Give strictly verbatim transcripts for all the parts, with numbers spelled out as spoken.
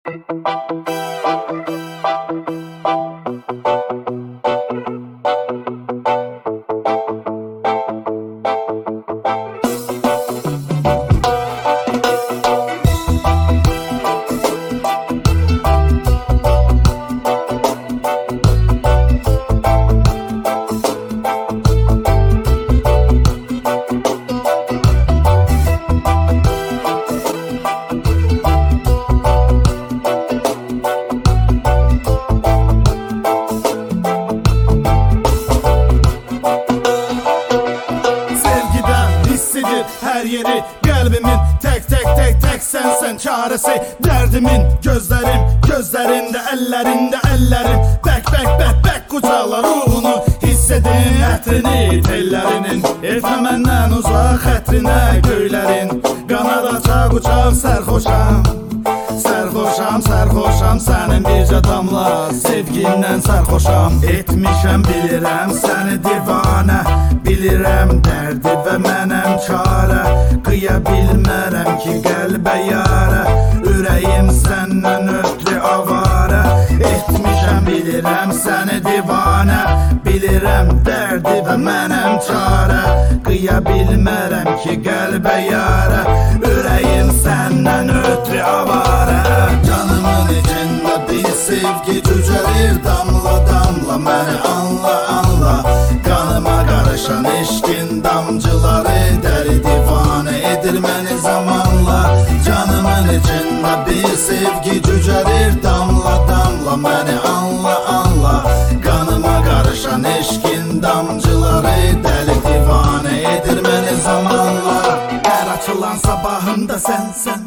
Her yeri kalbimin tek tek tek tek sensen çaresi. Derdimin gözlerim gözlerinde, ellerinde ellerim. Bek bek bek bek kucağla ruhunu hissedin, ətrini tellerinin. Etmə məndən uzaq xətrinə göylərin. Qanad açaq uçaq sərxoşam, sərxoşam, sərxoşam sənin bircə damla sevgindən sərxoşam. Etmişəm bilirəm səni divanə, bilirəm dərdi və mənəm çarə. Qıya bilmərəm ki qəlbə yarə, ürəyim səndən ötürü avarə. Etmişəm bilirəm səni divanə, bilirəm dərdi və mənəm çarə. Qıya bilmərəm ki qəlbə yarə, ürəyim səndən ötürü avarə. Canımın içində bir sevgi cücəlir damla damla, məni anla anla. Qanıma qarışan eşqin damcıları dəli divanə edir məni zamanla. Canımın içində bir sevgi cücəlir damla damla, məni anla anla. Qanıma qarışan eşqin damcıları dəli divanə edir məni zamanla. Hər açılan sabahımda sənsən,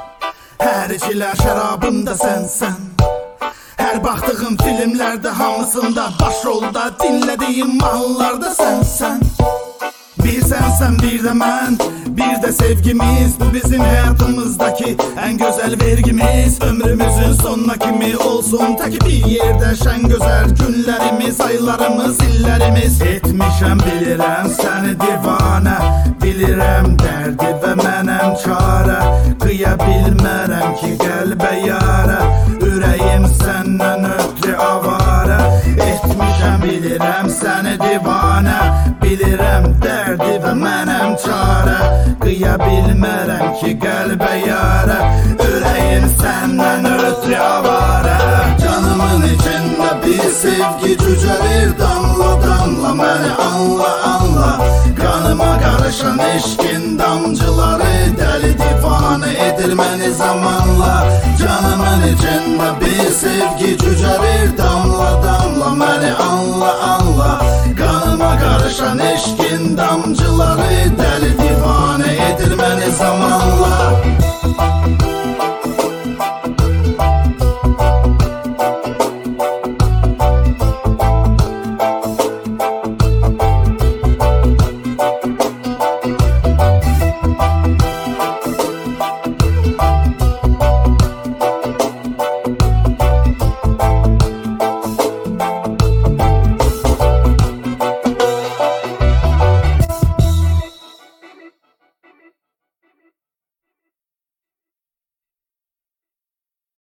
hər içilən şərabımda sənsən. Hər baxdığım filmlərdə hamısında, başrolda dinlədiyim mahnılarda sənsən. Bir sənsən, bir də mən, bir də sevgimiz. Bu bizim həyatımızdaki ən gözəl vergimiz. Ömrümüzün sonuna kimi olsun ta ki bir yerdə şən gözəl günlərimiz, aylarımız, illərimiz. Etmişəm bilirəm səni divanə, bilirəm dərdi və mənəm çarə. Qıya bilmərəm ki qəlbə yarə, ürəyim səndən ötürü avarə. Etmişəm bilirəm səni divanə, bilirəm dərdi və mənəm çarə. Qıya bilmərəm ki qəlbə yarə, ürəyim səndən ötürü avarə. Canımın içində bir sevgi cücəlir damla damla, məni anla anla. Qanıma qarışan eşqin damcıları dəli divanə edir məni zamanla. Canımın içində bir sevgi cücəlir damla damla, məni anla anla. Qanıma qarışan eşqin damcıları